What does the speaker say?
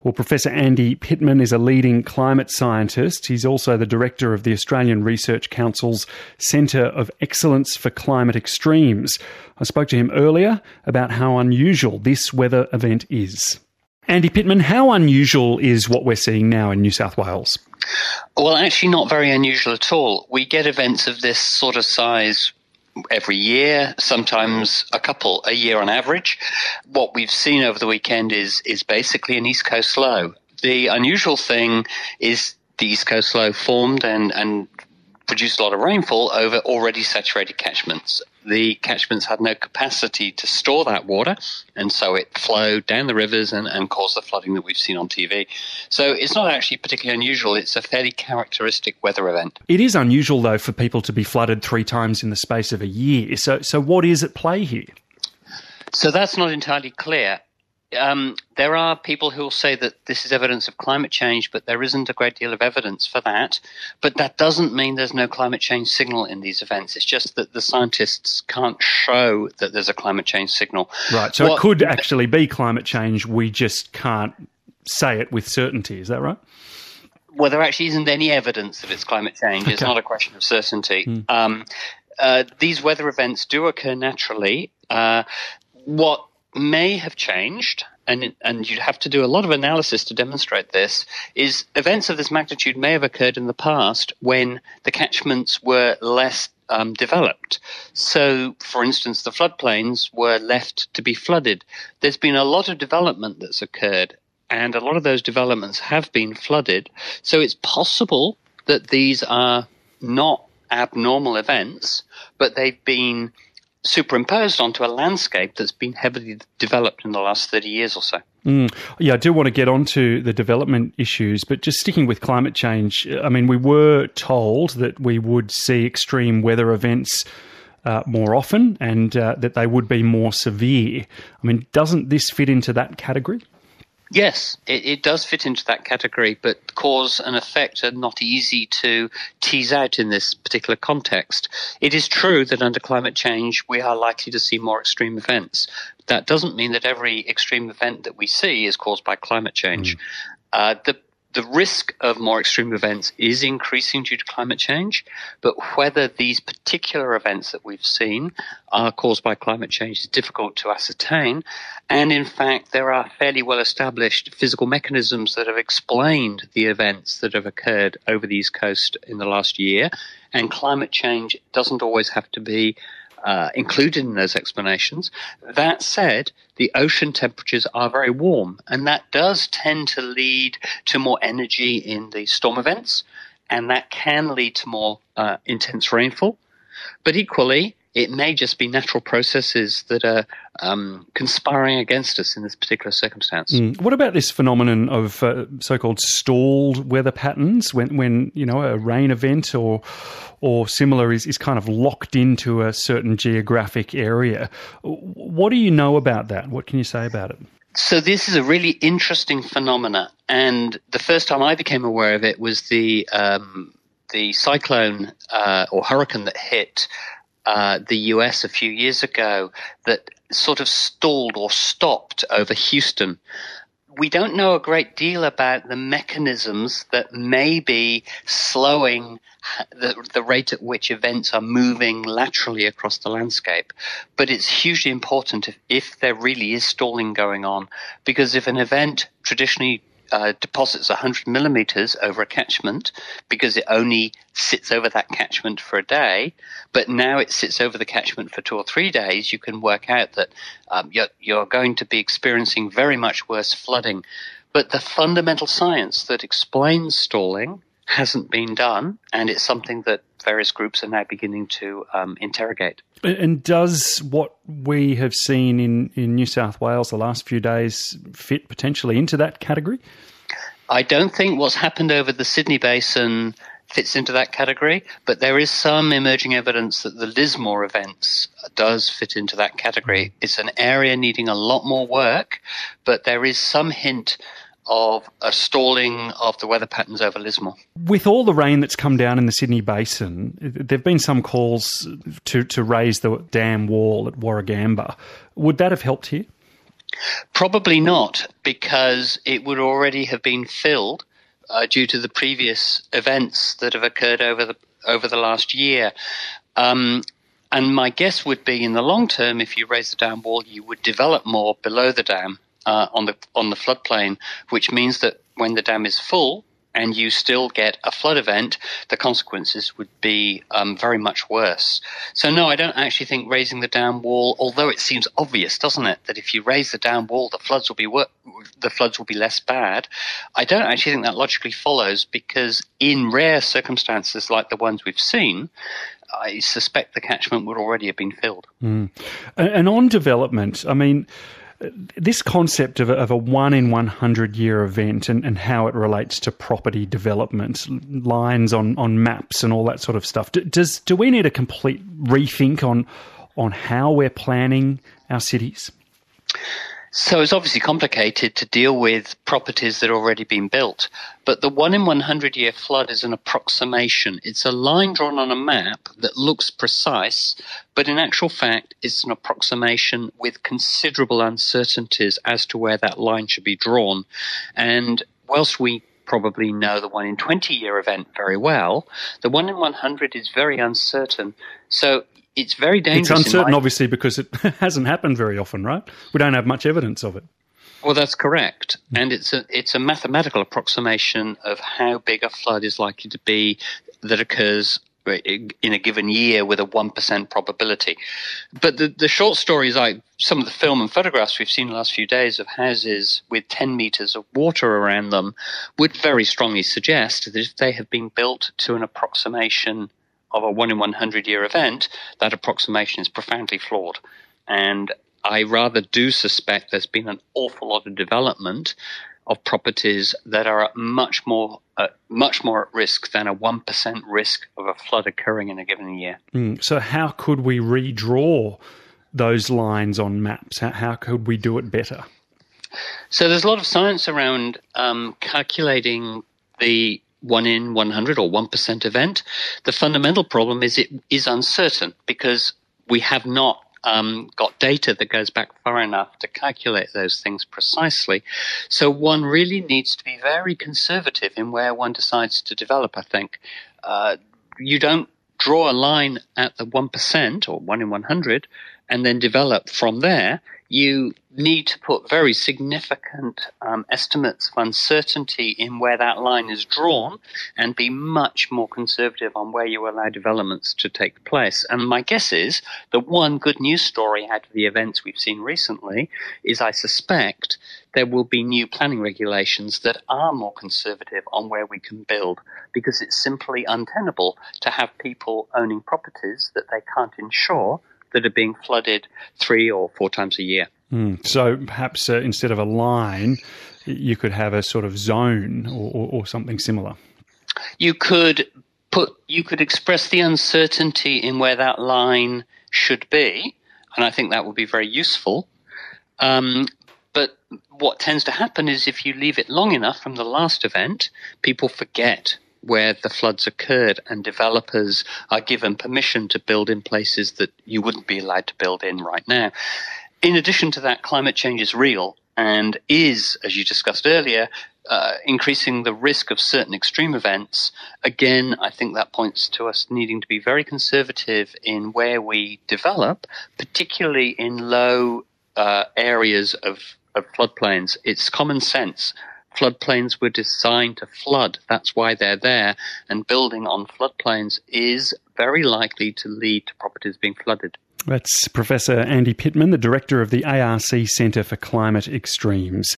Well, Professor Andy Pitman is a leading climate scientist. He's also the director of the Australian Research Council's Centre of Excellence for Climate Extremes. I spoke to him earlier about how unusual this weather event is. Andy Pitman, how unusual is what we're seeing now in New South Wales? Well, actually not very unusual at all. We get events of this sort of size every year, sometimes a couple a year on average. What we've seen over the weekend is basically an East Coast low. The unusual thing is the East Coast low formed and produced a lot of rainfall over already saturated catchments. The catchments had no capacity to store that water, and so it flowed down the rivers and caused the flooding that we've seen on TV. So it's not actually particularly unusual. It's a fairly characteristic weather event. It is unusual, though, for people to be flooded 3 times in the space of a year. So what is at play here? So that's not entirely clear. There are people who will say that this is evidence of climate change, but there isn't a great deal of evidence for that. But that doesn't mean there's no climate change signal in these events. It's just that the scientists can't show that there's a climate change signal. Right, so it could actually be climate change, we just can't say it with certainty, is that right? Well, there actually isn't any evidence of its climate change. Okay. It's not a question of certainty. These weather events do occur naturally. What may have changed, and you'd have to do a lot of analysis to demonstrate this, is events of this magnitude may have occurred in the past when the catchments were less developed. So, for instance, the floodplains were left to be flooded. There's been a lot of development that's occurred, and a lot of those developments have been flooded. So it's possible that these are not abnormal events, but they've been superimposed onto a landscape that's been heavily developed in the last 30 years or so. Yeah, I do want to get onto the development issues, but just sticking with climate change, I mean, we were told that we would see extreme weather events more often and that they would be more severe. I mean, doesn't this fit into that category? Yes, it does fit into that category, but cause and effect are not easy to tease out in this particular context. It is true that under climate change, we are likely to see more extreme events. That doesn't mean that every extreme event that we see is caused by climate change. The risk of more extreme events is increasing due to climate change, but whether these particular events that we've seen are caused by climate change is difficult to ascertain. And in fact, there are fairly well-established physical mechanisms that have explained the events that have occurred over the East Coast in the last year, and climate change doesn't always have to be included in those explanations. That said, the ocean temperatures are very warm, and that does tend to lead to more energy in the storm events, and that can lead to more intense rainfall. But equally, it may just be natural processes that are conspiring against us in this particular circumstance. What about this phenomenon of so-called stalled weather patterns when you know, a rain event or similar is kind of locked into a certain geographic area? What do you know about that? What can you say about it? So this is a really interesting phenomena, and the first time I became aware of it was the cyclone or hurricane that hit the US a few years ago that sort of stalled or stopped over Houston. We don't know a great deal about the mechanisms that may be slowing the rate at which events are moving laterally across the landscape. But it's hugely important if there really is stalling going on, because if an event traditionally deposits 100 millimeters over a catchment because it only sits over that catchment for a day, but now it sits over the catchment for 2 or 3 days, you can work out that you're going to be experiencing very much worse flooding. But the fundamental science that explains stalling hasn't been done, and it's something that various groups are now beginning to interrogate. And does what we have seen in New South Wales the last few days fit potentially into that category? I don't think what's happened over the Sydney Basin fits into that category, but there is some emerging evidence that the Lismore events does fit into that category. It's an area needing a lot more work, but there is some hint of a stalling of the weather patterns over Lismore. With all the rain that's come down in the Sydney Basin, there have been some calls to raise the dam wall at Warragamba. Would that have helped here? Probably not, because it would already have been filled due to the previous events that have occurred over the last year. And my guess would be, in the long term, if you raise the dam wall, you would develop more below the dam on the floodplain, which means that when the dam is full and you still get a flood event, the consequences would be very much worse. So no, I don't actually think raising the dam wall, although it seems obvious, doesn't it, that if you raise the dam wall, the floods will be less bad. I don't actually think that logically follows, because in rare circumstances like the ones we've seen, I suspect the catchment would already have been filled. And on development, I mean, this concept of a 1 in 100 year event and how it relates to property development, lines on maps and all that sort of stuff. Do we need a complete rethink on how we're planning our cities? So it's obviously complicated to deal with properties that have already been built. But the 1 in 100 year flood is an approximation. It's a line drawn on a map that looks precise, but in actual fact, it's an approximation with considerable uncertainties as to where that line should be drawn. And whilst we probably know the 1 in 20 year event very well, the 1 in 100 is very uncertain. So it's very dangerous. It's uncertain, obviously, because it hasn't happened very often, right? We don't have much evidence of it. Well, that's correct. And it's a mathematical approximation of how big a flood is likely to be that occurs in a given year with a 1% probability. But the short story is like some of the film and photographs we've seen in the last few days of houses with 10 meters of water around them would very strongly suggest that if they have been built to an approximation of a 1 in 100 year event, that approximation is profoundly flawed. And I rather do suspect there's been an awful lot of development of properties that are much more at risk than a 1% risk of a flood occurring in a given year. So how could we redraw those lines on maps? How could we do it better? So there's a lot of science around calculating the 1 in 100 or 1% event. The fundamental problem is it is uncertain, because we have not got data that goes back far enough to calculate those things precisely. So one really needs to be very conservative in where one decides to develop, I think. You don't draw a line at the 1% or 1 in 100 and then develop from there. You need to put very significant estimates of uncertainty in where that line is drawn and be much more conservative on where you allow developments to take place. And my guess is the one good news story out of the events we've seen recently is I suspect there will be new planning regulations that are more conservative on where we can build, because it's simply untenable to have people owning properties that they can't insure that are being flooded 3 or 4 times a year. So perhaps instead of a line, you could have a sort of zone or something similar. You could express the uncertainty in where that line should be, and I think that would be very useful. But what tends to happen is if you leave it long enough from the last event, people forget where the floods occurred, and developers are given permission to build in places that you wouldn't be allowed to build in right now. In addition to that, climate change is real and is, as you discussed earlier, increasing the risk of certain extreme events. Again, I think that points to us needing to be very conservative in where we develop, particularly in low areas of floodplains. It's common sense. Floodplains were designed to flood. That's why they're there. And building on floodplains is very likely to lead to properties being flooded. That's Professor Andy Pitman, the director of the ARC Centre for Climate Extremes.